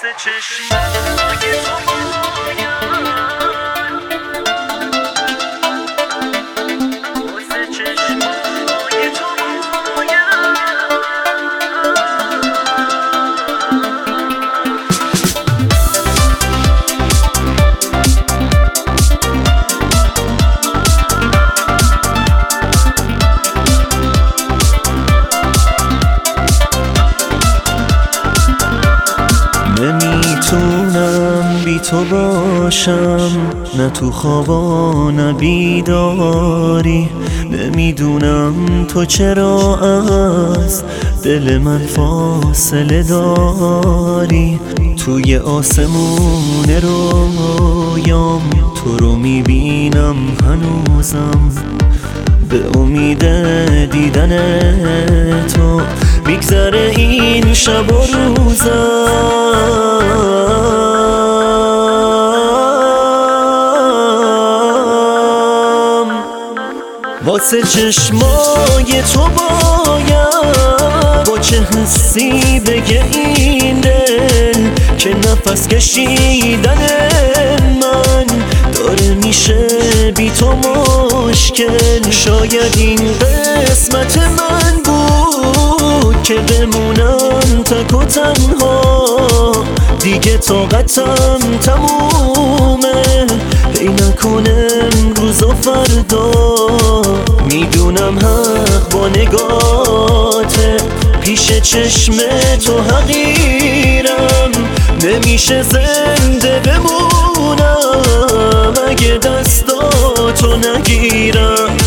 واسه چشمای تو باید، واسه چشمای تو نمیتونم بی تو باشم، نه تو خوابا نه بیداری. نمیدونم تو چرا از دل من فاصله داری. توی آسمون رویام تو رو میبینم هنوزم، به امید دیدن تو میگذره این شب و روزم. واسه چشمای تو باید با چه حسی بگه این دل که نفس کشیدن من داره میشه بی تو مشکل. شاید این قسمت من بود که بمونم تک و تنها، دیگه طاقتم تمومه. ای نکنه امروز و فردا، میدونم حق با نگاته. پیش چشم تو حقیرم، نمیشه زنده بمونم اگه دستاتو نگیرم.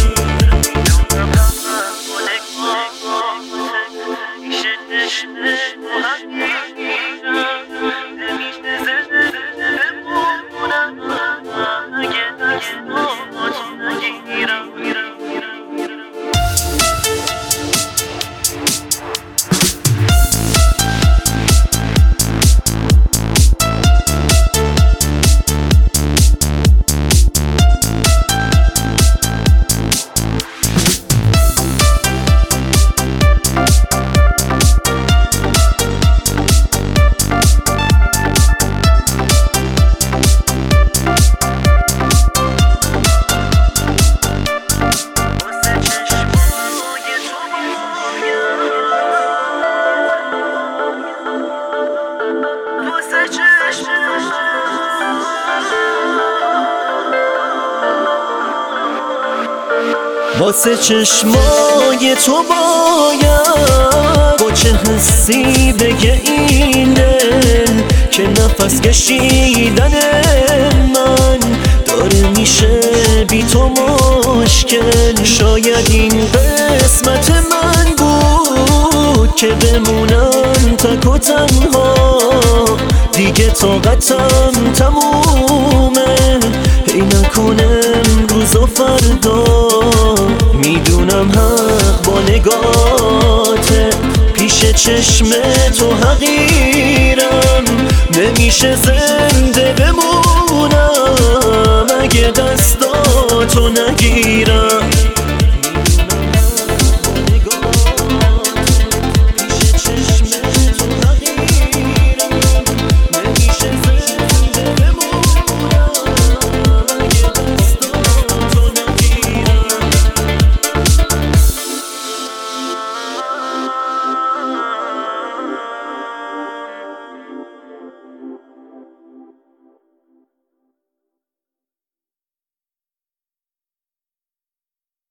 واسه چشمای تو باید با چه حسی بگه این دل که نفس کشیدن من داره میشه بی تو مشکل. شاید این قسمت من بود که بمونم تک و تنها، دیگه طاقتم تمومه. ای نکنه امروز و فردا، میدونم حق با نگاته. پیش چشم تو حقیرم، نمیشه زنده بمونم اگه دستاتو نگیرم.